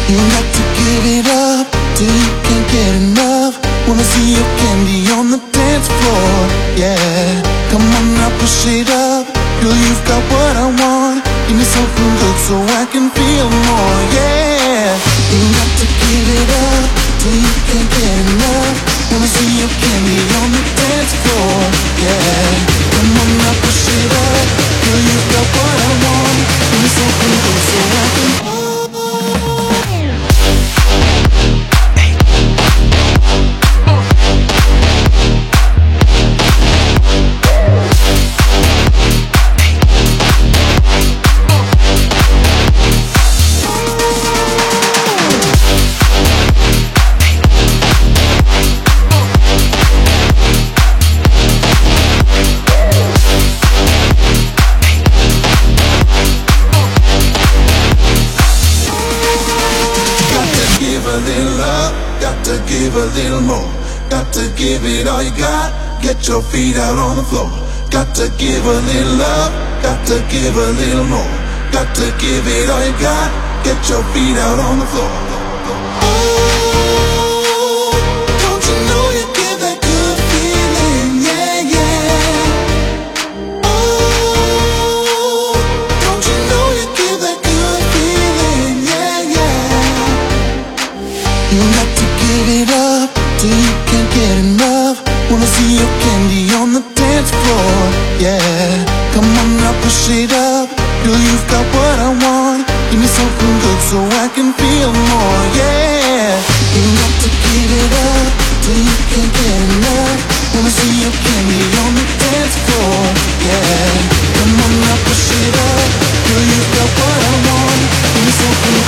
You got to give it up till you can't get enough. Wanna see your candy on the dance floor, yeah. Come on now, push it up. Girl, you've got what I want. Give me something good so I can feel more, yeah. You got to give it up till you can't get enough. Wanna see your candy on the dance floor, yeah. Come on now, push it up. Girl, you've got what I want. Give me something good so I can. Give a little more, got to give it all you got. Get your feet out on the floor. Got to give a little love, got to give a little more. Got to give it all you got. Get your feet out on the floor. Oh, don't you know you give that good feeling, yeah, yeah. Oh, don't you know you give that good feeling, yeah, yeah. You got to give it up till you can't get enough. Wanna see your candy on the dance floor, yeah. Come on now, push it up. Girl, you've got what I want. Give me something good so I can feel more, yeah. You got to give it up till you can't get enough. Wanna see your candy on the dance floor, yeah. Come on now, push it up. Girl, you've got what I want. Give me something